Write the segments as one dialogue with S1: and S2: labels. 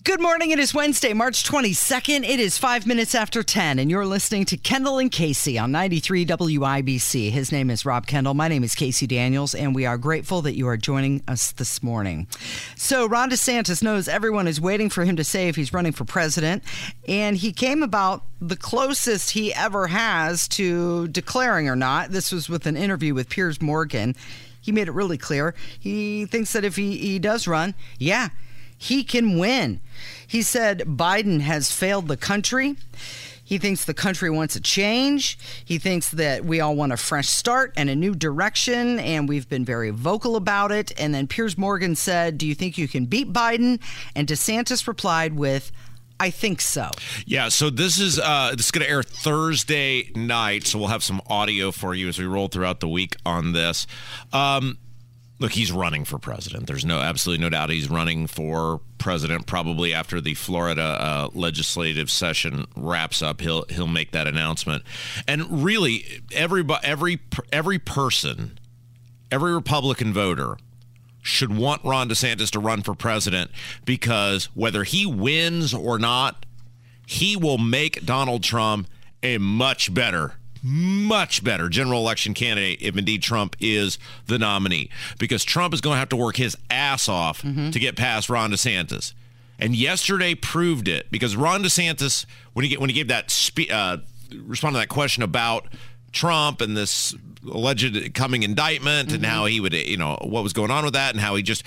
S1: Good morning. It is Wednesday, March 22nd. It is 5 minutes after 10, and you're listening to Kendall and Casey on 93 WIBC. His name is Rob Kendall. My name is Casey Daniels, and we are grateful that you are joining us this morning. So Ron DeSantis knows everyone is waiting for him to say if he's running for president, and he came about the closest he ever has to declaring or not. This was with an interview with Piers Morgan. He made it really clear. He thinks that if he does run, he can win. He said Biden has failed the country. He thinks the country wants a change. He thinks that we all want a fresh start and a new direction, and we've been very vocal about it. And then Piers Morgan said, do you think you can beat Biden? And DeSantis replied with, I think so.
S2: Yeah, so this is going to air Thursday night, so we'll have some audio for you as we roll throughout the week on this. Look, he's running for president. There's absolutely no doubt he's running for president. Probably after the Florida legislative session wraps up, he'll make that announcement. And really, every person, every Republican voter should want Ron DeSantis to run for president, because whether he wins or not, he will make Donald Trump a much better general election candidate if indeed Trump is the nominee, because Trump is going to have to work his ass off to get past Ron DeSantis. And yesterday proved it, because Ron DeSantis, when he gave that responded to that question about Trump and this alleged coming indictment and how he would, what was going on with that, and how he just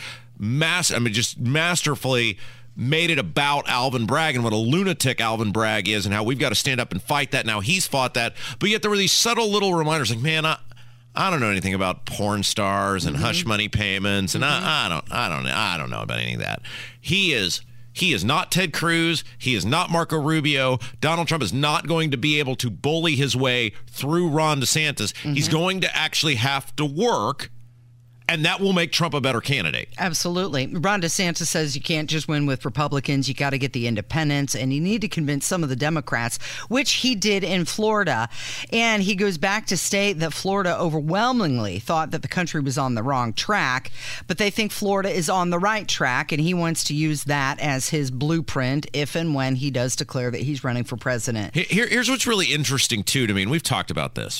S2: masterfully made it about Alvin Bragg and what a lunatic Alvin Bragg is, and how we've got to stand up and fight that. Now he's fought that, but yet there were these subtle little reminders like, man, I don't know anything about porn stars and hush money payments, and I don't know about any of that. He is not Ted Cruz. He is not Marco Rubio. Donald Trump is not going to be able to bully his way through Ron DeSantis. He's going to actually have to work, and that will make Trump a better candidate.
S1: Absolutely. Ron DeSantis says you can't just win with Republicans. You got to get the independents, and you need to convince some of the Democrats, which he did in Florida. And he goes back to state that Florida overwhelmingly thought that the country was on the wrong track, but they think Florida is on the right track, and he wants to use that as his blueprint if and when he does declare that he's running for president.
S2: Here's what's really interesting, too, to me, and we've talked about this.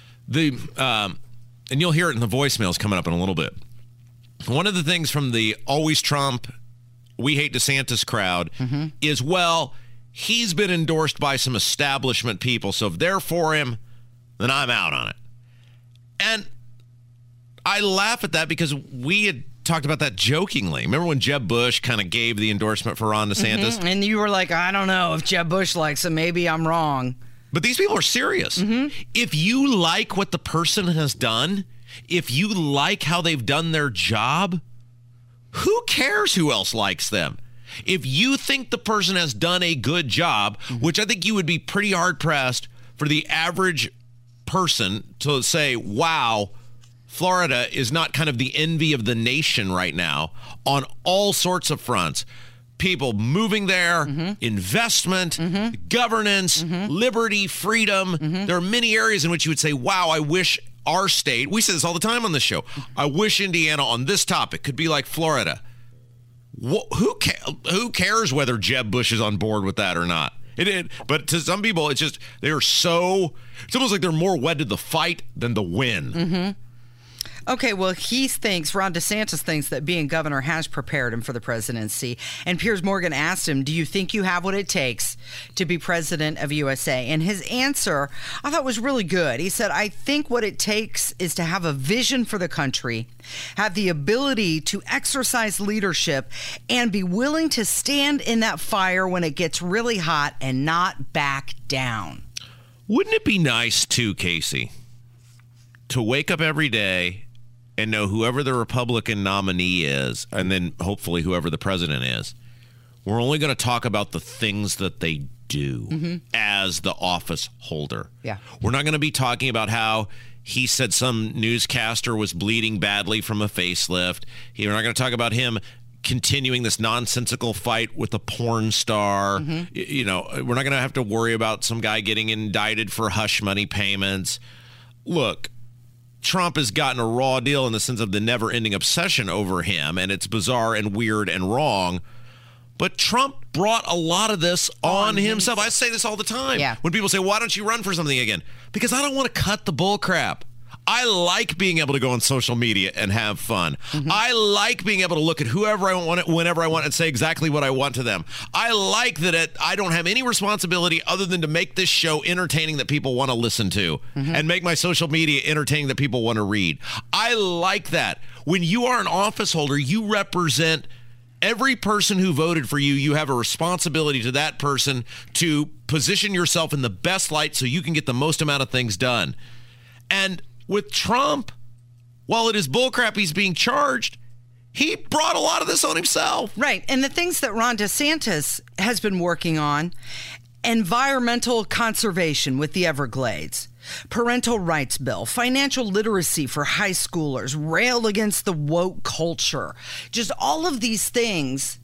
S2: And you'll hear it in the voicemails coming up in a little bit. One of the things from the Always Trump, We Hate DeSantis crowd is, well, he's been endorsed by some establishment people, so if they're for him, then I'm out on it. And I laugh at that, because we had talked about that jokingly. Remember when Jeb Bush kind of gave the endorsement for Ron DeSantis?
S1: And you were like, I don't know if Jeb Bush likes him. Maybe I'm wrong.
S2: But these people are serious. If you like what the person has done, if you like how they've done their job, who cares who else likes them? If you think the person has done a good job, which I think you would be pretty hard-pressed for the average person to say, wow, Florida is not kind of the envy of the nation right now on all sorts of fronts. People moving there, investment, governance, liberty, freedom. There are many areas in which you would say, wow, I wish our state, we say this all the time on the show, I wish Indiana on this topic could be like Florida. Who cares whether Jeb Bush is on board with that or not? But to some people, it's just, it's almost like they're more wed to the fight than the win.
S1: Okay, well, Ron DeSantis thinks that being governor has prepared him for the presidency. And Piers Morgan asked him, do you think you have what it takes to be president of USA? And his answer, I thought, was really good. He said, I think what it takes is to have a vision for the country, have the ability to exercise leadership, and be willing to stand in that fire when it gets really hot and not back down.
S2: Wouldn't it be nice, too, Casey, to wake up every day and know whoever the Republican nominee is, and then hopefully whoever the president is, we're only going to talk about the things that they do as the office holder.
S1: Yeah.
S2: We're not going to be talking about how he said some newscaster was bleeding badly from a facelift. We're not going to talk about him continuing this nonsensical fight with a porn star. We're not going to have to worry about some guy getting indicted for hush money payments. Look, Trump has gotten a raw deal in the sense of the never-ending obsession over him, and it's bizarre and weird and wrong. But Trump brought a lot of this on himself. I say this all the time.
S1: Yeah.
S2: When people say, why don't you run for something again? Because I don't want to cut the bull crap. I like being able to go on social media and have fun. I like being able to look at whoever I want, whenever I want, and say exactly what I want to them. I like that I don't have any responsibility other than to make this show entertaining that people want to listen to and make my social media entertaining that people want to read. I like that. When you are an office holder, you represent every person who voted for you. You have a responsibility to that person to position yourself in the best light so you can get the most amount of things done. And with Trump, while it is bullcrap he's being charged, he brought a lot of this on himself.
S1: Right. And the things that Ron DeSantis has been working on, environmental conservation with the Everglades, parental rights bill, financial literacy for high schoolers, rail against the woke culture, just all of these things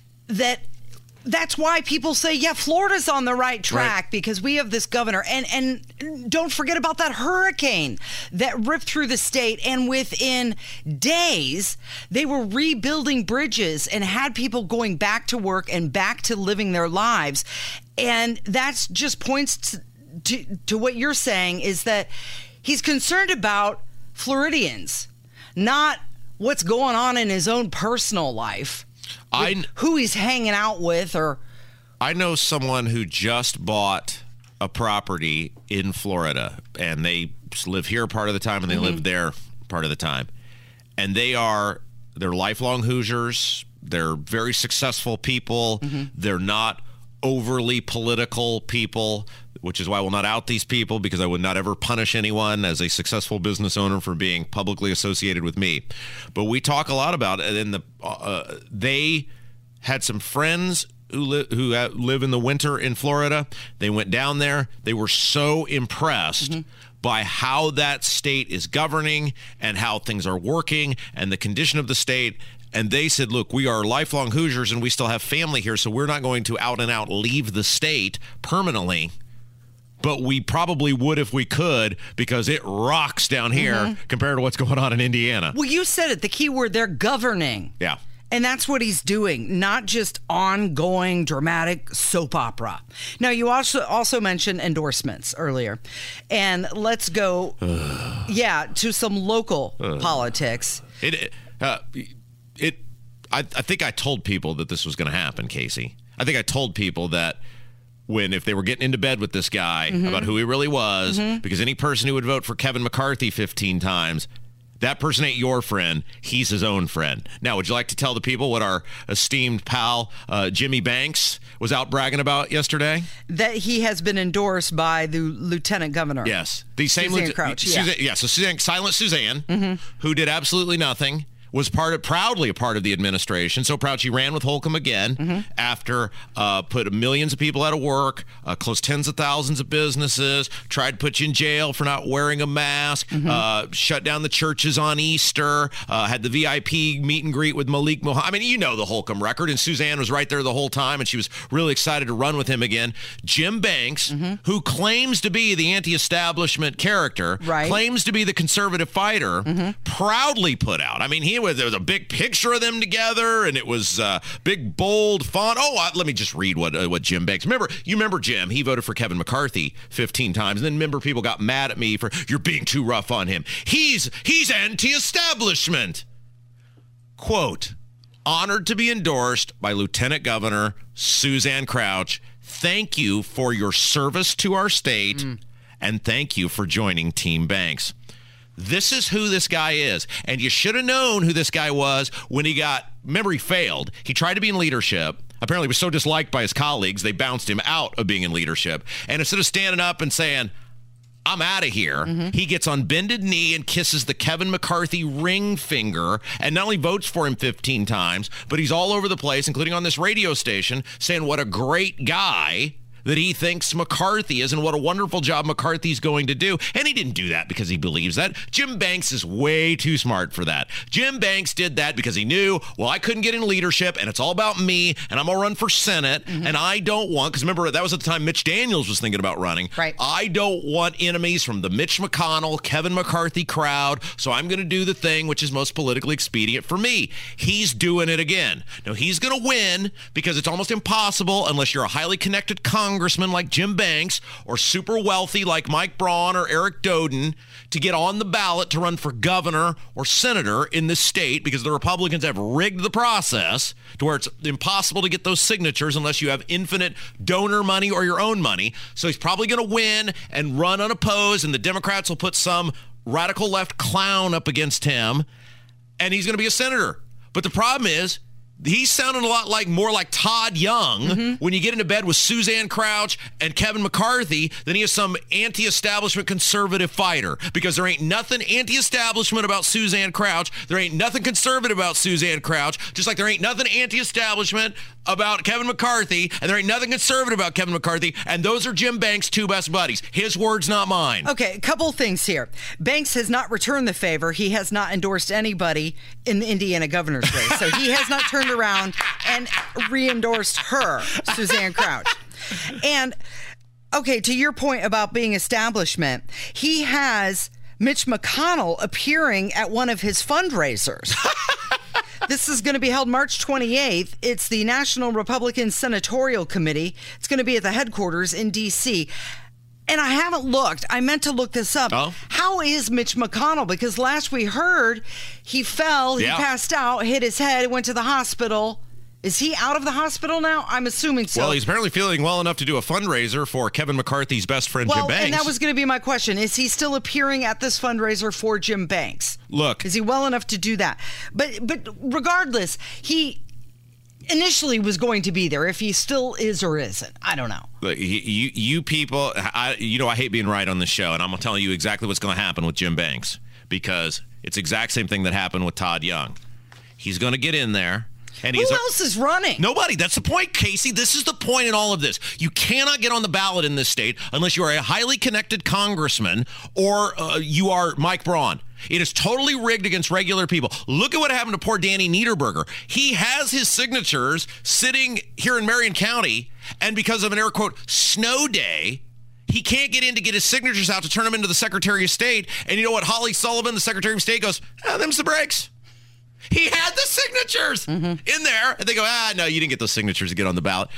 S1: that's why people say, yeah, Florida's on the right track, right, because we have this governor. And don't forget about that hurricane that ripped through the state. And within days, they were rebuilding bridges and had people going back to work and back to living their lives. And that's just points to what you're saying, is that he's concerned about Floridians, not what's going on in his own personal life. Who he's hanging out with. Or
S2: I know someone who just bought a property in Florida, and they live here part of the time and they live there part of the time. And they're lifelong Hoosiers. They're very successful people. They're not overly political people, which is why I will not out these people, because I would not ever punish anyone as a successful business owner for being publicly associated with me. But we talk a lot about it. They had some friends who live in the winter in Florida. They went down there. They were so impressed by how that state is governing and how things are working and the condition of the state. And they said, look, we are lifelong Hoosiers and we still have family here, so we're not going to out and out leave the state permanently. But we probably would if we could, because it rocks down here compared to what's going on in Indiana.
S1: Well, you said it. The key word, they're governing.
S2: Yeah.
S1: And that's what he's doing, not just ongoing dramatic soap opera. Now, you also mentioned endorsements earlier. And let's go, to some local politics.
S2: I think I told people that this was going to happen, Casey. I think I told people that if they were getting into bed with this guy about who he really was, because any person who would vote for Kevin McCarthy 15 times, that person ain't your friend. He's his own friend. Now, would you like to tell the people what our esteemed pal Jimmy Banks was out bragging about yesterday?
S1: That he has been endorsed by the lieutenant governor.
S2: Yes. The same
S1: Suzanne Crouch.
S2: So Silent Suzanne, who did absolutely nothing, was proudly a part of the administration. So proud she ran with Holcomb again after put millions of people out of work, closed tens of thousands of businesses, tried to put you in jail for not wearing a mask, shut down the churches on Easter, had the VIP meet and greet with Malik Mohammed. I mean, you know the Holcomb record, and Suzanne was right there the whole time, and she was really excited to run with him again. Jim Banks, who claims to be the anti-establishment character, claims to be the conservative fighter, proudly put out. I mean, there was a big picture of them together, and it was big, bold font. Let me just read what Jim Banks. You remember Jim? He voted for Kevin McCarthy 15 times, and then remember people got mad at me for you're being too rough on him. He's anti-establishment. Quote: honored to be endorsed by Lieutenant Governor Suzanne Crouch. Thank you for your service to our state, and thank you for joining Team Banks. This is who this guy is. And you should have known who this guy was when he failed. He tried to be in leadership. Apparently was so disliked by his colleagues, they bounced him out of being in leadership. And instead of standing up and saying, I'm out of here, he gets on bended knee and kisses the Kevin McCarthy ring finger, and not only votes for him 15 times, but he's all over the place, including on this radio station, saying what a great guy that he thinks McCarthy is and what a wonderful job McCarthy's going to do. And he didn't do that because he believes that. Jim Banks is way too smart for that. Jim Banks did that because he knew, well, I couldn't get in leadership and it's all about me and I'm going to run for Senate and I don't want, because remember, that was at the time Mitch Daniels was thinking about running.
S1: Right.
S2: I don't want enemies from the Mitch McConnell, Kevin McCarthy crowd, so I'm going to do the thing which is most politically expedient for me. He's doing it again. Now, he's going to win because it's almost impossible unless you're a highly connected congressman like Jim Banks or super wealthy like Mike Braun or Eric Doden to get on the ballot to run for governor or senator in this state, because the Republicans have rigged the process to where it's impossible to get those signatures unless you have infinite donor money or your own money. So he's probably going to win and run unopposed, and the Democrats will put some radical left clown up against him, and he's going to be a senator. But the problem is, he's sounding a lot more like Todd Young when you get into bed with Suzanne Crouch and Kevin McCarthy than he is some anti-establishment conservative fighter, because there ain't nothing anti-establishment about Suzanne Crouch. There ain't nothing conservative about Suzanne Crouch, just like there ain't nothing anti-establishment about Kevin McCarthy, and there ain't nothing conservative about Kevin McCarthy, and those are Jim Banks' two best buddies. His words, not mine.
S1: Okay, a couple things here. Banks has not returned the favor. He has not endorsed anybody in the Indiana governor's race. So he has not turned around and re-endorsed her, Suzanne Crouch. And, okay, to your point about being establishment, he has Mitch McConnell appearing at one of his fundraisers. This is going to be held March 28th. It's the National Republican Senatorial Committee. It's going to be at the headquarters in D.C. And I haven't looked. I meant to look this up.
S2: Oh.
S1: How is Mitch McConnell? Because last we heard, he fell, he passed out, hit his head, went to the hospital. Is he out of the hospital now? I'm assuming so.
S2: Well, he's apparently feeling well enough to do a fundraiser for Kevin McCarthy's best friend, Jim Banks.
S1: And that was going to be my question. Is he still appearing at this fundraiser for Jim Banks?
S2: Look.
S1: Is he well enough to do that? But regardless, he initially was going to be there. If he still is or isn't, I don't know.
S2: Look, you people, I hate being right on this show, and I'm going to tell you exactly what's going to happen with Jim Banks, because it's the exact same thing that happened with Todd Young. He's going to get in there. And
S1: who else is running?
S2: Nobody. That's the point, Casey. This is the point in all of this. You cannot get on the ballot in this state unless you are a highly connected congressman or you are Mike Braun. It is totally rigged against regular people. Look at what happened to poor Danny Niederberger. He has his signatures sitting here in Marion County, and because of an air quote snow day, he can't get in to get his signatures out to turn them into the Secretary of State. And you know what? Holly Sullivan, the Secretary of State, goes, them's the breaks. He had the signatures in there, and they go, no, you didn't get those signatures to get on the ballot.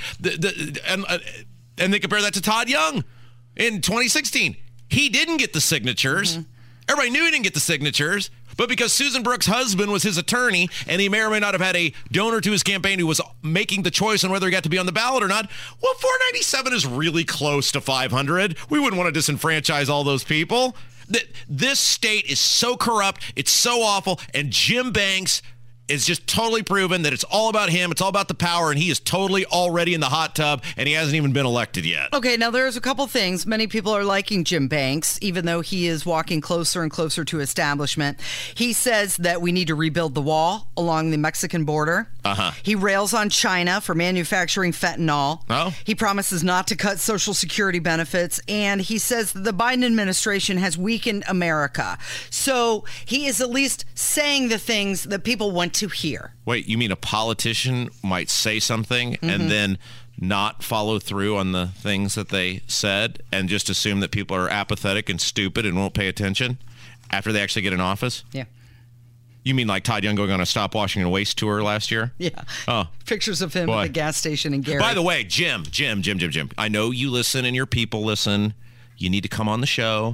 S2: And they compare that to Todd Young in 2016. He didn't get the signatures. Everybody knew he didn't get the signatures, but because Susan Brooks' husband was his attorney, and he may or may not have had a donor to his campaign who was making the choice on whether he got to be on the ballot or not, well, 497 is really close to 500. We wouldn't want to disenfranchise all those people. This state is so corrupt, it's so awful, and Jim Banks is just totally proven that it's all about him, it's all about the power, and he is totally already in the hot tub, and he hasn't even been elected yet.
S1: Okay, now there's a couple things. Many people are liking Jim Banks, even though he is walking closer and closer to establishment. He says that we need to rebuild the wall along the Mexican border. He rails on China for manufacturing fentanyl. He promises not to cut Social Security benefits, and he says that the Biden administration has weakened America. So he is at least saying the things that people want to hear.
S2: Wait, you mean a politician might say something and then not follow through on the things that they said and just assume that people are apathetic and stupid and won't pay attention after they actually get in office?
S1: Yeah.
S2: You mean like Todd Young going on a Stop Washing and Waste tour last year?
S1: Yeah.
S2: Oh.
S1: Pictures of him at the gas station in Gary.
S2: By the way, Jim. I know you listen and your people listen. You need to come on the show.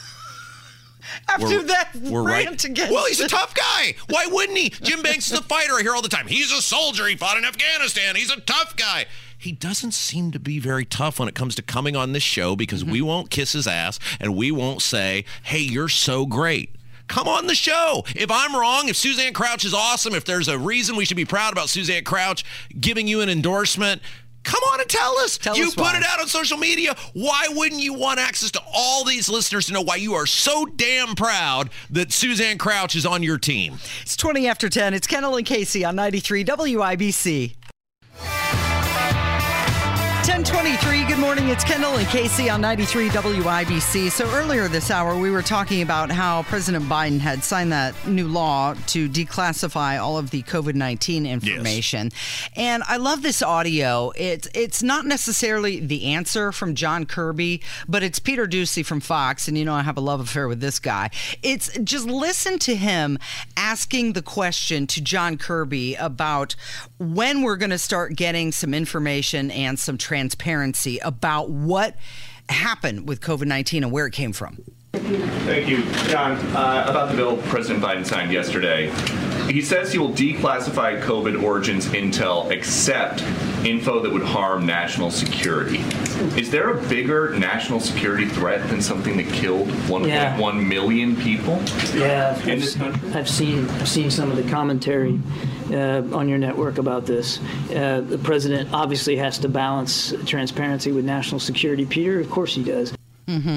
S1: After that rant against
S2: Well, he's a tough guy. Why wouldn't he? Jim Banks is a fighter. I hear all the time. He's a soldier. He fought in Afghanistan. He's a tough guy. He doesn't seem to be very tough when it comes to coming on this show, because we won't kiss his ass and we won't say, hey, you're so great. Come on the show. If I'm wrong, if Suzanne Crouch is awesome, if there's a reason we should be proud about Suzanne Crouch giving you an endorsement, come on and tell us. You put it out on social media. Why wouldn't you want access to all these listeners to know why you are so damn proud that Suzanne Crouch is on your team?
S1: It's 20 after 10. It's Kendall and Casey on 93 WIBC. 10 10:23. Good morning. It's Kendall and Casey on 93 WIBC. So earlier this hour, we were talking about how President Biden had signed that new law to declassify all of the COVID-19 information. Yes. And I love this audio. It's not necessarily the answer from John Kirby, but it's Peter Doocy from Fox. And you know I have a love affair with this guy. It's just listen to him asking the question to John Kirby about when we're going to start getting some information and some transparency about what happened with COVID-19 and where it came from.
S3: Thank you. John, about the bill President Biden signed yesterday, he says he will declassify COVID origins intel except info that would harm national security. Is there a bigger national security threat than something that killed 1.1 million people in this country?
S4: I've seen some of the commentary on your network about this. The president obviously has to balance transparency with national security. Peter, of course he does.
S1: Mm-hmm.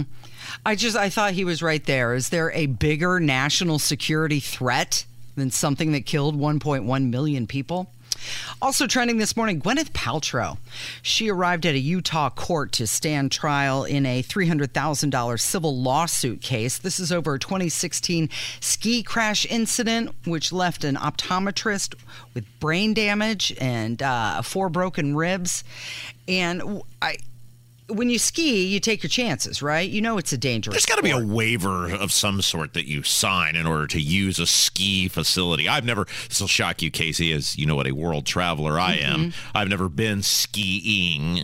S1: I thought he was right there. Is there a bigger national security threat than something that killed 1.1 million people? Also trending this morning, Gwyneth Paltrow. She arrived at a Utah court to stand trial in a $300,000 civil lawsuit case. This is over a 2016 ski crash incident, which left an optometrist with brain damage and 4 broken ribs. And when you ski, you take your chances, right? You know it's a dangerous
S2: There's got to be a
S1: sport.
S2: waiver of some sort that you sign in order to use a ski facility. This will shock you, Casey, as you know what a world traveler I am. I've never been skiing.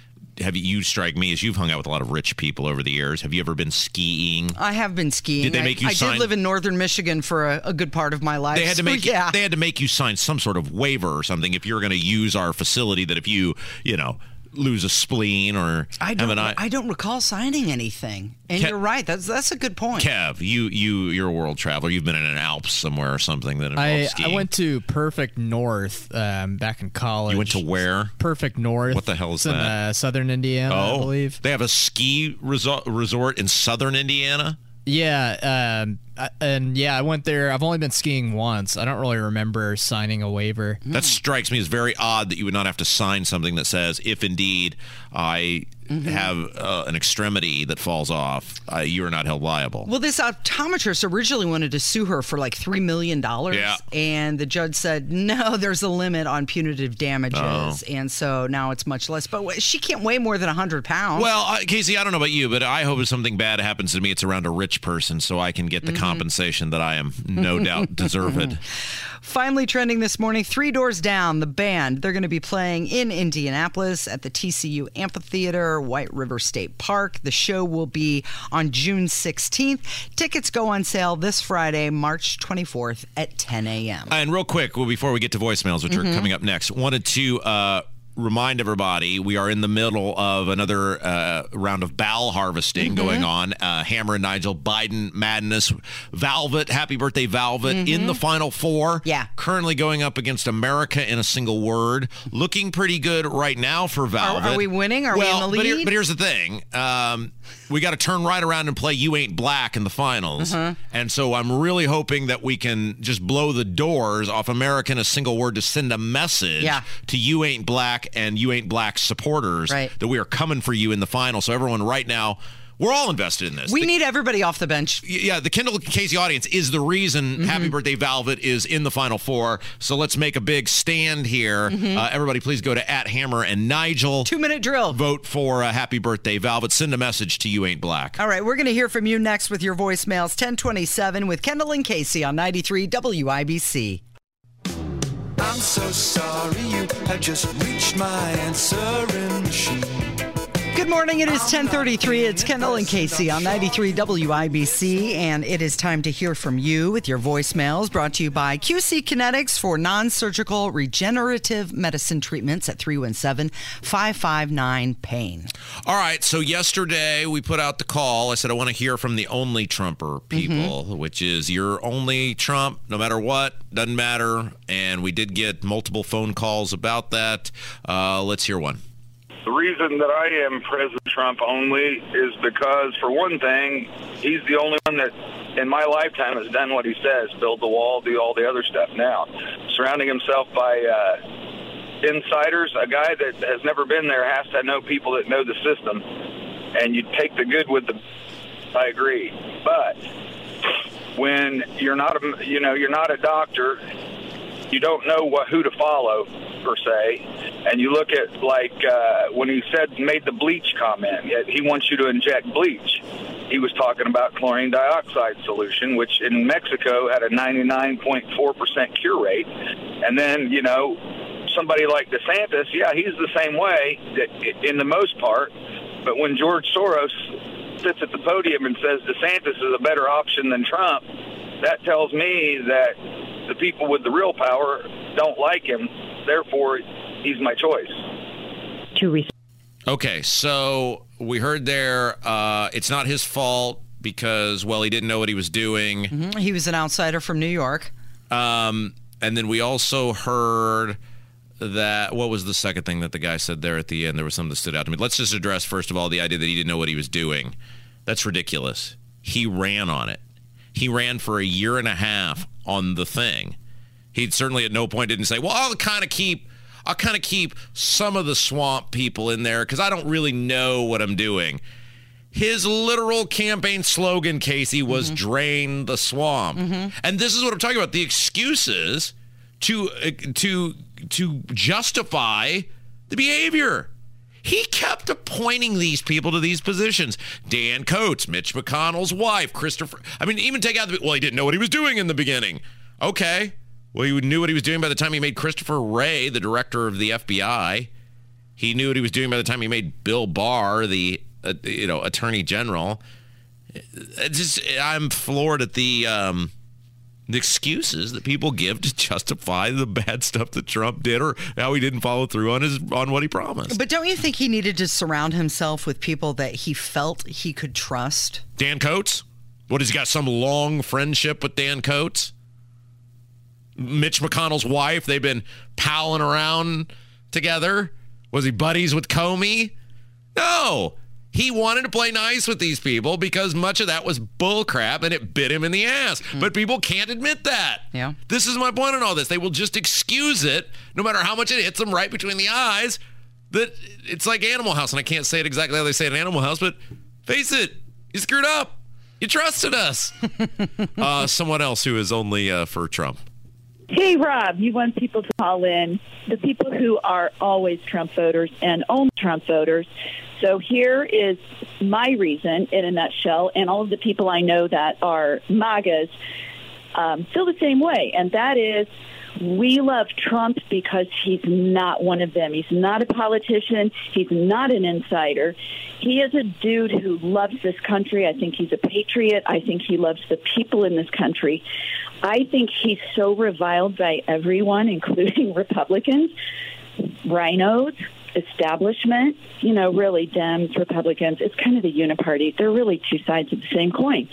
S2: You strike me as you've hung out with a lot of rich people over the years. Have you ever been skiing?
S1: I have been skiing.
S2: Did they make you sign?
S1: I did live in northern Michigan for a good part of my life.
S2: They had to make you sign some sort of waiver or something if you're going to use our facility, that if you lose a spleen or
S1: I don't recall signing anything. And you're right. That's a good point.
S2: Kev, you're a world traveler. You've been in an Alps somewhere or something that involves skiing.
S5: I went to Perfect North back in college.
S2: You went to where?
S5: Perfect North.
S2: What the hell is
S5: that? In southern Indiana, I believe. They
S2: have a ski resort in southern Indiana?
S5: Yeah, I went there. I've only been skiing once. I don't really remember signing a waiver.
S2: That strikes me as very odd that you would not have to sign something that says, if indeed I have an extremity that falls off, you are not held liable.
S1: Well, this optometrist originally wanted to sue her for like $3 million.
S2: Yeah.
S1: And the judge said, no, there's a limit on punitive damages. And so now it's much less. But she can't weigh more than 100 pounds.
S2: Well, Casey, I don't know about you, but I hope if something bad happens to me, it's around a rich person so I can get the compensation that I am no doubt deserved.
S1: Finally trending this morning, Three Doors Down, the band. They're going to be playing in Indianapolis at the TCU Amphitheater, White River State Park. The show will be on June 16th. Tickets go on sale this Friday, March 24th at 10 a.m.
S2: And real quick, before we get to voicemails, which are coming up next, wanted to remind everybody we are in the middle of another round of bowel harvesting going on. Hammer and Nigel, Biden madness. Velvet, happy birthday, Velvet, in the Final Four.
S1: Yeah.
S2: Currently going up against America in a single word. Looking pretty good right now for Velvet.
S1: Are we winning? Are we in the lead?
S2: But here's the thing. We got to turn right around and play You Ain't Black in the finals. And so I'm really hoping that we can just blow the doors off America in a single word to send a message to You Ain't Black and You Ain't Black supporters that we are coming for you in the final. So everyone right now, we're all invested in this.
S1: We need everybody off the bench.
S2: Yeah, the Kendall and Casey audience is the reason Happy Birthday Velvet is in the Final Four. So let's make a big stand here. Everybody please go to @Hammer and Nigel.
S1: 2-minute drill.
S2: Vote for Happy Birthday Velvet. Send a message to You Ain't Black.
S1: All right, we're going to hear from you next with your voicemails. 1027 with Kendall and Casey on 93 WIBC.
S6: I'm so sorry you have just reached my answering machine.
S1: Good morning. It is 10:33. It's Kendall and Casey on 93 WIBC, and it is time to hear from you with your voicemails, brought to you by QC Kinetics for non-surgical regenerative medicine treatments at 317-559-PAIN.
S2: All right, so yesterday we put out the call. I said I want to hear from the only Trumper people, which is you're only Trump, no matter what, doesn't matter, and we did get multiple phone calls about that. Let's hear one.
S7: The reason that I am President Trump only is because, for one thing, he's the only one that in my lifetime has done what he says, build the wall, do all the other stuff now. Surrounding himself by insiders. A guy that has never been there has to know people that know the system, and you take the good with the. I agree, but when you're not a doctor, you don't know who to follow per se, and you look at when he made the bleach comment, he wants you to inject bleach. He was talking about chlorine dioxide solution, which in Mexico had a 99.4% cure rate, and then somebody like DeSantis, he's the same way in the most part, but when George Soros sits at the podium and says DeSantis is a better option than Trump, that tells me that the people with the real power don't like him. Therefore, he's my choice.
S2: Okay, so we heard there it's not his fault because, he didn't know what he was doing.
S1: Mm-hmm. He was an outsider from New York.
S2: And then we also heard that, what was the second thing that the guy said there at the end? There was something that stood out to me. Let's just address, first of all, the idea that he didn't know what he was doing. That's ridiculous. He ran on it. He ran for a year and a half on the thing. He certainly at no point didn't say, well, I'll kind of keep some of the swamp people in there because I don't really know what I'm doing. His literal campaign slogan, Casey, was drain the swamp. Mm-hmm. And this is what I'm talking about. The excuses to justify the behavior. He kept appointing these people to these positions. Dan Coats, Mitch McConnell's wife, Christopher. I mean, even take out he didn't know what he was doing in the beginning. Okay. Well, he knew what he was doing by the time he made Christopher Wray the director of the FBI. He knew what he was doing by the time he made Bill Barr the attorney general. I'm floored at the excuses that people give to justify the bad stuff that Trump did or how he didn't follow through on what he promised.
S1: But don't you think he needed to surround himself with people that he felt he could trust?
S2: Dan Coats? What, has he got some long friendship with Dan Coats? Mitch McConnell's wife, they've been palling around together. Was he buddies with Comey? No. He wanted to play nice with these people because much of that was bullcrap and it bit him in the ass. But people can't admit that.
S1: Yeah.
S2: This is my point in all this. They will just excuse it no matter how much it hits them right between the eyes. That it's like Animal House, and I can't say it exactly how they say it in Animal House, but face it, you screwed up. You trusted us. Someone else who is only for Trump.
S8: Hey, Rob, you want people to call in. The people who are always Trump voters and only Trump voters. So here is my reason in a nutshell, and all of the people I know that are MAGAs feel the same way, and that is we love Trump because he's not one of them. He's not a politician. He's not an insider. He is a dude who loves this country. I think he's a patriot. I think he loves the people in this country. I think he's so reviled by everyone, including Republicans, rhinos, establishment, really Dems, Republicans. It's kind of the uniparty. They're really two sides of the same coin.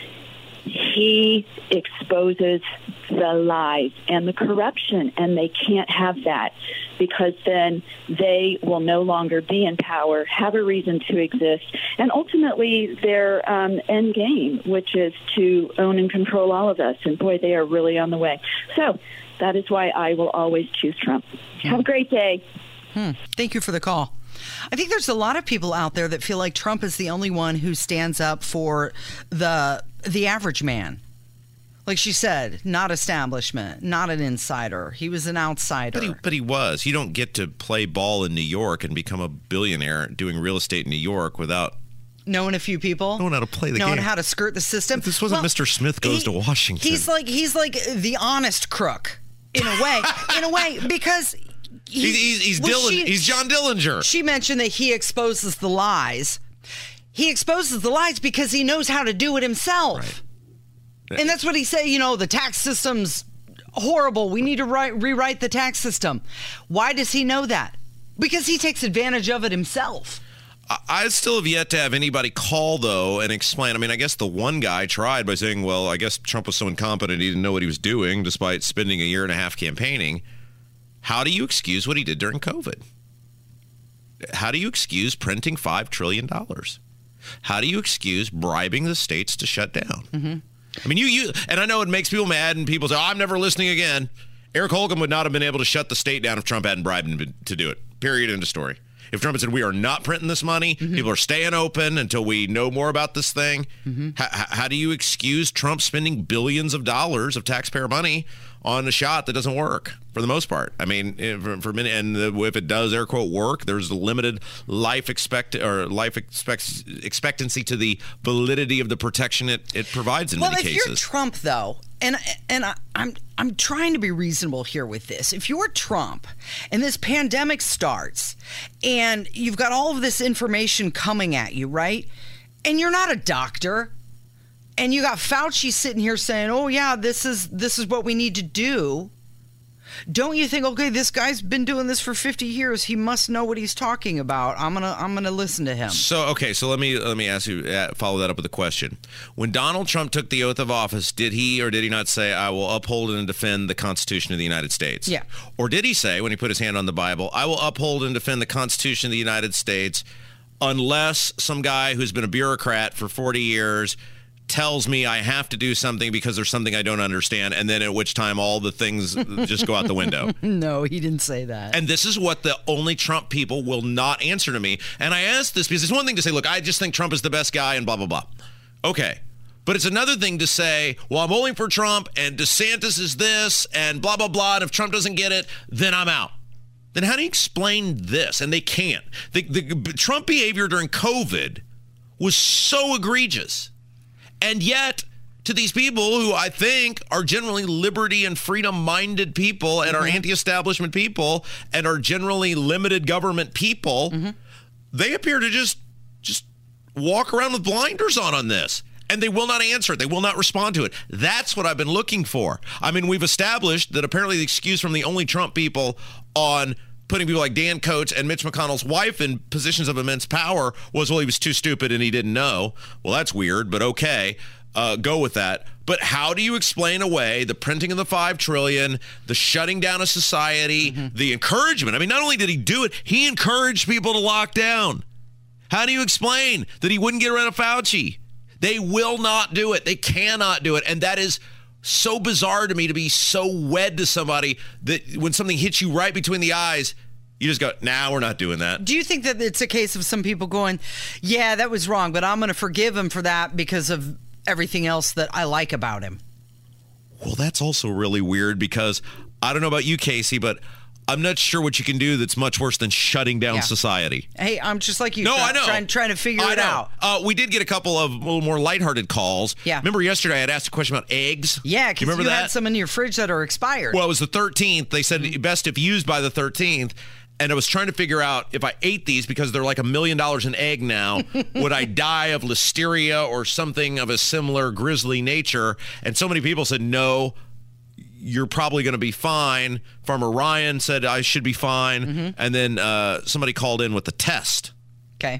S8: He exposes the lies and the corruption, and they can't have that because then they will no longer be in power, have a reason to exist, and ultimately their end game, which is to own and control all of us. And boy, they are really on the way. So that is why I will always choose Trump. Have a great day.
S1: Thank you for the call. I think there's a lot of people out there that feel like Trump is the only one who stands up for the average man. Like she said, not establishment, not an insider. He was an outsider.
S2: But he was. You don't get to play ball in New York and become a billionaire doing real estate in New York without
S1: knowing a few people,
S2: knowing how to play the game,
S1: knowing how to skirt the system.
S2: This wasn't Mr. Smith Goes to Washington.
S1: He's like the honest crook in a way, because
S2: he's John Dillinger.
S1: She mentioned that he exposes the lies. He exposes the lies because he knows how to do it himself. Right. And that's what he said, the tax system's horrible. We need to rewrite the tax system. Why does he know that? Because he takes advantage of it himself.
S2: I still have yet to have anybody call, though, and explain. I mean, I guess the one guy tried by saying, well, I guess Trump was so incompetent he didn't know what he was doing despite spending a year and a half campaigning. How do you excuse what he did during COVID? How do you excuse printing $5 trillion? How do you excuse bribing the states to shut down? Mm-hmm. I mean, you and I know it makes people mad and people say, I'm never listening again. Eric Holcomb would not have been able to shut the state down if Trump hadn't bribed him to do it. Period. End of story. If Trump had said, we are not printing this money, people are staying open until we know more about this thing, how do you excuse Trump spending billions of dollars of taxpayer money on a shot that doesn't work for the most part? I mean, for many, and if it does, air quote, work, there's a limited life expectancy to the validity of the protection it provides in many cases.
S1: Well, if you're Trump, though, and I'm trying to be reasonable here with this. If you're Trump and this pandemic starts and you've got all of this information coming at you, right? And you're not a doctor, and you got Fauci sitting here saying, "Oh yeah, this is what we need to do." Don't you think, okay, this guy's been doing this for 50 years. He must know what he's talking about. I'm gonna listen to him.
S2: So let me ask you, follow that up with a question. When Donald Trump took the oath of office, did he or did he not say, "I will uphold and defend the Constitution of the United States"?
S1: Yeah.
S2: Or did he say, when he put his hand on the Bible, "I will uphold and defend the Constitution of the United States unless some guy who's been a bureaucrat for 40 years tells me I have to do something because there's something I don't understand," and then at which time all the things just go out the window?
S1: No, he didn't say that.
S2: And this is what the only Trump people will not answer to me. And I ask this because it's one thing to say, look, I just think Trump is the best guy and blah, blah, blah. Okay. But it's another thing to say, well, I'm voting for Trump and DeSantis is this and blah, blah, blah. And if Trump doesn't get it, then I'm out. Then how do you explain this? And they can't. The Trump behavior during COVID was so egregious. And yet, to these people who I think are generally liberty and freedom-minded people and are anti-establishment people and are generally limited government people, they appear to just walk around with blinders on this. And they will not answer it. They will not respond to it. That's what I've been looking for. I mean, we've established that apparently the excuse from the only Trump people on putting people like Dan Coats and Mitch McConnell's wife in positions of immense power was, well, he was too stupid and he didn't know. Well, that's weird, but okay, go with that. But how do you explain away the printing of the $5 trillion, the shutting down of society, the encouragement? I mean, not only did he do it, he encouraged people to lock down. How do you explain that he wouldn't get rid of Fauci? They will not do it. They cannot do it. And that is so bizarre to me, to be so wed to somebody that when something hits you right between the eyes, you just go, nah, we're not doing that.
S1: Do you think that it's a case of some people going, yeah, that was wrong, but I'm going to forgive him for that because of everything else that I like about him?
S2: Well, that's also really weird because I don't know about you, Casey, but I'm not sure what you can do that's much worse than shutting down society.
S1: Hey, I'm just like you.
S2: No, I know.
S1: Trying to figure it out.
S2: We did get a couple of a little more lighthearted calls.
S1: Yeah.
S2: Remember yesterday I had asked a question about eggs?
S1: Yeah, because you had some in your fridge that are expired.
S2: Well, it was the 13th. They said best if used by the 13th. And I was trying to figure out if I ate these because they're like $1 million an egg now, would I die of listeria or something of a similar grisly nature? And so many people said, no, you're probably going to be fine. Farmer Ryan said I should be fine. And then somebody called in with the test.
S1: Okay.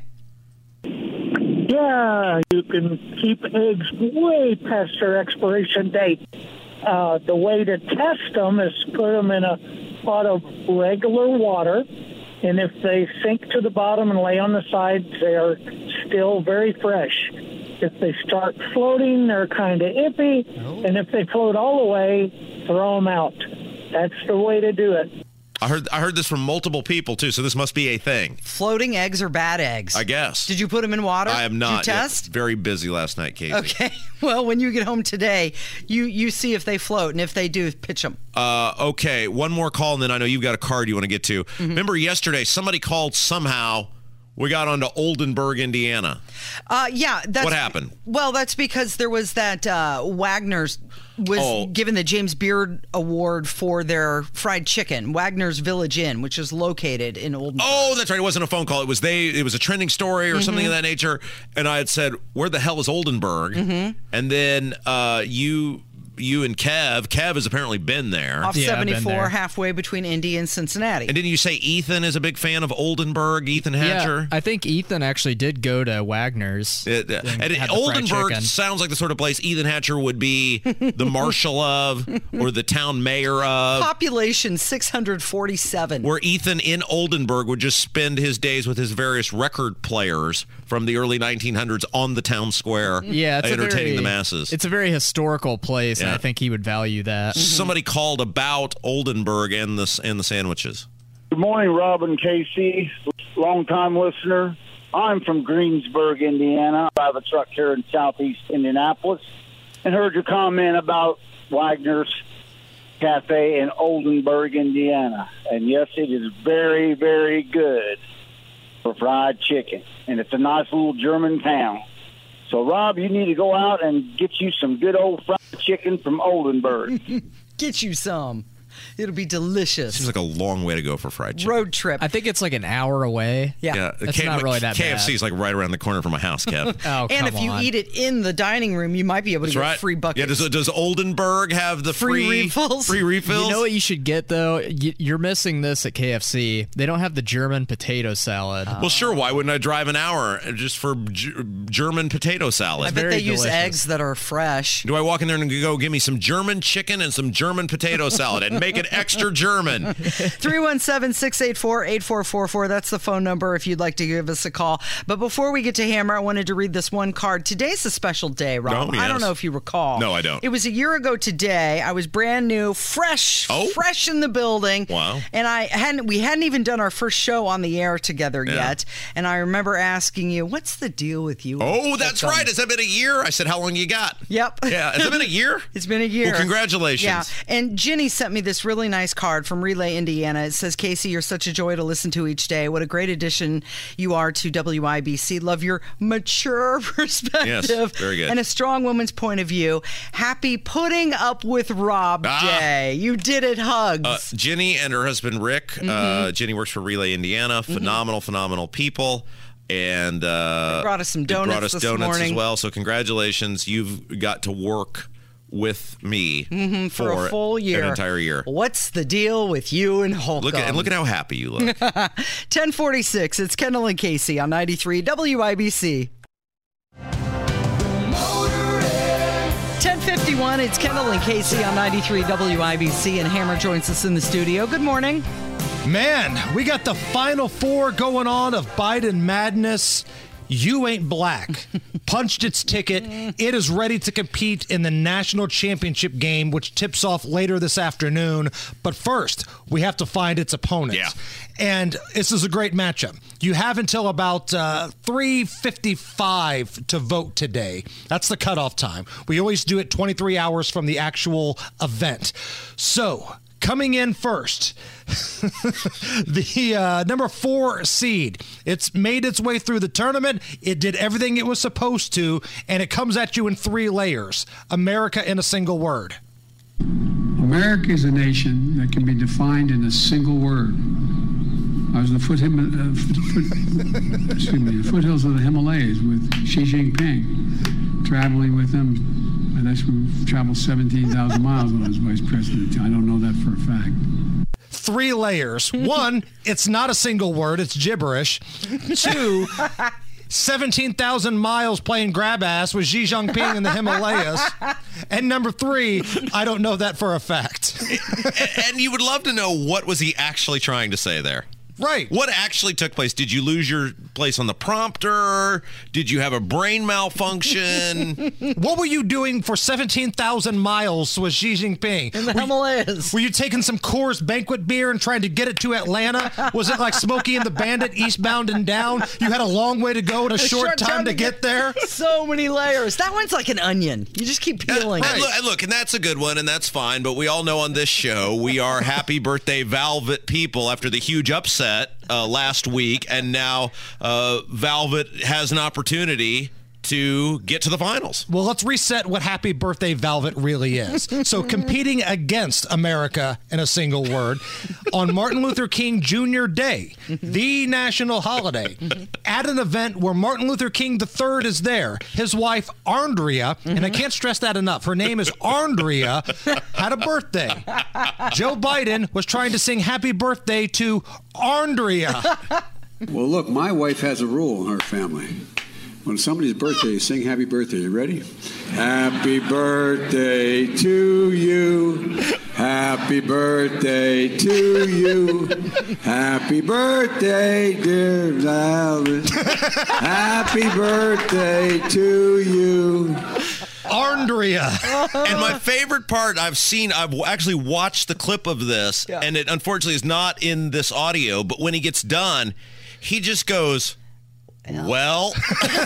S9: Yeah, you can keep eggs way past their expiration date. The way to test them is put them in a pot of regular water, and if they sink to the bottom and lay on the side, they are still very fresh. If they start floating, they're kind of iffy, and if they float all the way, throw them out. That's the way to do it.
S2: I heard this from multiple people, too, so this must be a thing.
S1: Floating eggs or bad eggs?
S2: I guess.
S1: Did you put them in water?
S2: I have not.
S1: Did you test?
S2: Very busy last night, Casey.
S1: Okay. Well, when you get home today, you see if they float, and if they do, pitch them.
S2: Okay. One more call, and then I know you've got a card you want to get to. Remember yesterday, somebody called somehow. We got onto Oldenburg, Indiana.
S1: Yeah.
S2: What happened?
S1: Well, that's because there was that Wagner's was given the James Beard Award for their fried chicken, Wagner's Village Inn, which is located in Oldenburg. Oh,
S2: that's right. It wasn't a phone call. It was a trending story or something of that nature. And I had said, where the hell is Oldenburg? And then you and Kev has apparently been there.
S1: Off 74, halfway between Indy and Cincinnati.
S2: And didn't you say Ethan is a big fan of Oldenburg, Ethan Hatcher?
S5: Yeah, I think Ethan actually did go to Wagner's.
S2: Oldenburg sounds like the sort of place Ethan Hatcher would be the marshal of or the town mayor of.
S1: Population 647.
S2: Where Ethan in Oldenburg would just spend his days with his various record players from the early 1900s on the town square, entertaining the masses.
S5: It's a very historical place. I think he would value that.
S2: Somebody called about Oldenburg and the sandwiches.
S10: Good morning, Rob and Casey. Long-time listener. I'm from Greensburg, Indiana. I have a truck here in southeast Indianapolis and heard your comment about Wagner's Cafe in Oldenburg, Indiana. And yes, it is very, very good for fried chicken. And it's a nice little German town. So, Rob, you need to go out and get you some good old fried chicken from Oldenburg.
S1: Get you some. It'll be delicious.
S2: Seems like a long way to go for fried chicken.
S1: Road trip.
S5: I think it's like an hour away.
S1: Yeah.
S5: That's not really that bad.
S2: KFC is like right around the corner from my house, Kev.
S5: Oh,
S1: and if you eat it in the dining room, you might be able to get free buckets.
S2: Yeah, does Oldenburg have the free
S1: refills?
S2: Free refills?
S5: You know what you should get, though? You're missing this at KFC. They don't have the German potato salad.
S2: Well, sure. Why wouldn't I drive an hour just for German potato salad?
S1: I bet they use eggs that are fresh.
S2: Do I walk in there and go, give me some German chicken and some German potato salad and make it extra German?
S1: 317-684-8444. That's the phone number if you'd like to give us a call. But before we get to Hammer, I wanted to read this one card. Today's a special day, Rob.
S2: Oh, yes.
S1: I don't know if you recall.
S2: No, I don't.
S1: It was a year ago today. I was brand new, fresh in the building.
S2: Wow.
S1: And we hadn't even done our first show on the air together yet. And I remember asking you, what's the deal with you?
S2: Oh, that's right. Has that been a year? I said, how long you got?
S1: Yep.
S2: Yeah. Has it been a year?
S1: It's been a year.
S2: Well, congratulations.
S1: Yeah. And Ginny sent me this really nice card from Relay, Indiana. It says, Casey, you're such a joy to listen to each day. What a great addition you are to WIBC. Love your mature perspective.
S2: Yes, very good.
S1: And a strong woman's point of view. Happy Putting Up with Rob Day. You did it, hugs.
S2: Ginny and her husband, Rick. Ginny works for Relay, Indiana. Phenomenal people. And
S1: they brought us some donuts this morning
S2: as well. So congratulations. You've got to work with me
S1: for a full year.
S2: An entire year.
S1: What's the deal with you and Holcomb?
S2: Look at how happy you look.
S1: 1046. It's Kendall and Casey on 93 WIBC. 1051. It's Kendall and Casey on 93 WIBC, and Hammer joins us in the studio. Good morning.
S11: Man, we got the Final Four going on of Biden madness. You Ain't Black punched its ticket. It is ready to compete in the national championship game, which tips off later this afternoon. But first, we have to find its opponent.
S2: Yeah.
S11: And this is a great matchup. You have until about 3:55 to vote today. That's the cutoff time. We always do it 23 hours from the actual event. So, coming in first, the number 4 seed. It's made its way through the tournament. It did everything it was supposed to, and it comes at you in 3 layers. America in a single word.
S12: America is a nation that can be defined in a single word. I was in the foothills of the Himalayas with Xi Jinping, traveling with him. And that's we traveled 17,000 miles when I was vice president. I don't know that for a fact.
S11: 3 layers. 1, it's not a single word. It's gibberish. 2, 17,000 miles playing grab ass with Xi Jinping in the Himalayas. And number 3, I don't know that for a fact.
S2: And you would love to know, what was he actually trying to say there?
S11: Right.
S2: What actually took place? Did you lose your place on the prompter? Did you have a brain malfunction?
S11: What were you doing for 17,000 miles with Xi Jinping?
S1: In the Himalayas.
S11: Were you taking some Coors Banquet beer and trying to get it to Atlanta? Was it like Smokey and the Bandit, eastbound and down? You had a long way to go and a short time to get there?
S1: So many layers. That one's like an onion. You just keep peeling.
S2: And look, and that's a good one, and that's fine, but we all know on this show, we are happy birthday Velvet people after the huge upset last week, and now Velvet has an opportunity to get to the finals.
S11: Well, let's reset what Happy Birthday Velvet really is. So competing against America in a single word on Martin Luther King Jr. Day, the national holiday, at an event where Martin Luther King III is there. His wife, Andrea, and I can't stress that enough, her name is Andrea, had a birthday. Joe Biden was trying to sing happy birthday to Andrea.
S12: Well, look, my wife has a rule in her family. When somebody's birthday, you sing happy birthday. You ready? Happy birthday to you. Happy birthday to you. Happy birthday, dear Velvet. Happy birthday to you.
S11: Andrea.
S2: And my favorite part I've actually watched the clip of this, and it unfortunately is not in this audio, but when he gets done, he just goes, well.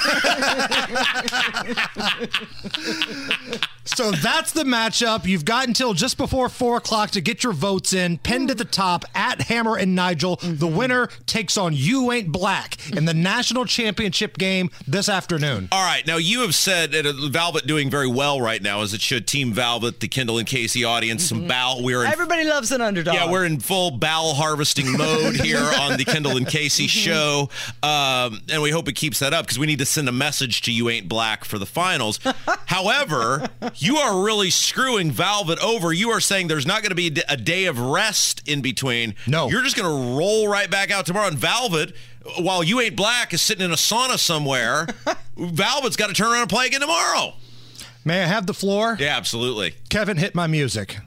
S11: So that's the matchup. You've got until just before 4 o'clock to get your votes in. Pinned at the top, at Hammer and Nigel. The winner takes on You Ain't Black in the national championship game this afternoon.
S2: All right. Now, you have said that Velvet doing very well right now, as it should. Team Velvet, the Kendall and Casey audience, some bowel.
S1: Everybody loves an underdog.
S2: Yeah, we're in full bowel harvesting mode here on the Kendall and Casey show. And we hope it keeps that up because we need to send a message to You Ain't Black for the finals. However, you are really screwing Velvet over. You are saying there's not going to be a day of rest in between.
S11: No.
S2: You're just going to roll right back out tomorrow. And Velvet, while You Ain't Black is sitting in a sauna somewhere, Velvet's got to turn around and play again tomorrow.
S11: May I have the floor?
S2: Yeah, absolutely.
S11: Kevin, hit my music.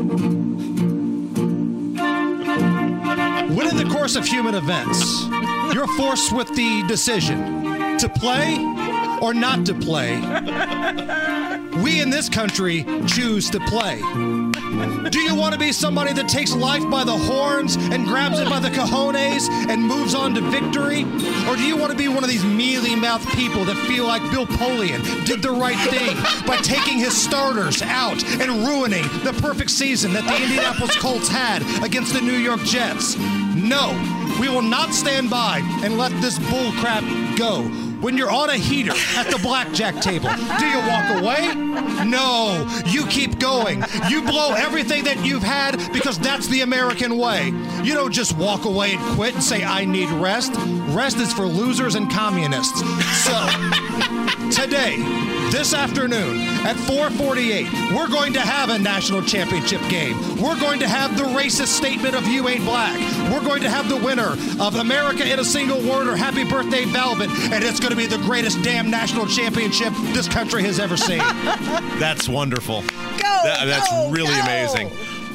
S11: When in the course of human events, you're forced with the decision to play or not to play, we in this country choose to play. Do you want to be somebody that takes life by the horns and grabs it by the cojones and moves on to victory? Or do you want to be one of these mealy-mouthed people that feel like Bill Polian did the right thing by taking his starters out and ruining the perfect season that the Indianapolis Colts had against the New York Jets? No, we will not stand by and let this bull crap go. When you're on a heater at the blackjack table, do you walk away? No, you keep going. You blow everything that you've had because that's the American way. You don't just walk away and quit and say, I need rest. Rest is for losers and communists. So, today, this afternoon at 4:48, we're going to have a national championship game. We're going to have the racist statement of You Ain't Black. We're going to have the winner of America in a Single Word or Happy Birthday Velvet, and it's going to be the greatest damn national championship this country has ever seen.
S2: That's wonderful. That's really amazing.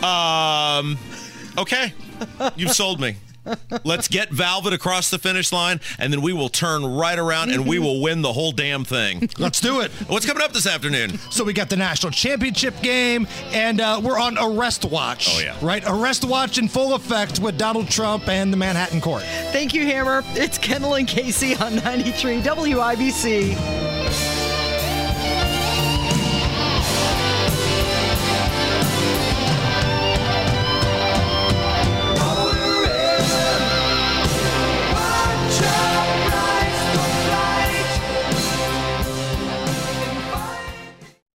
S2: Okay, you've sold me. Let's get Velvet across the finish line, and then we will turn right around and we will win the whole damn thing.
S11: Let's do it.
S2: What's coming up this afternoon?
S11: So we got the national championship game, and we're on Arrest Watch.
S2: Oh, yeah.
S11: Right? Arrest Watch in full effect with Donald Trump and the Manhattan Court.
S1: Thank you, Hammer. It's Kendall and Casey on 93 WIBC.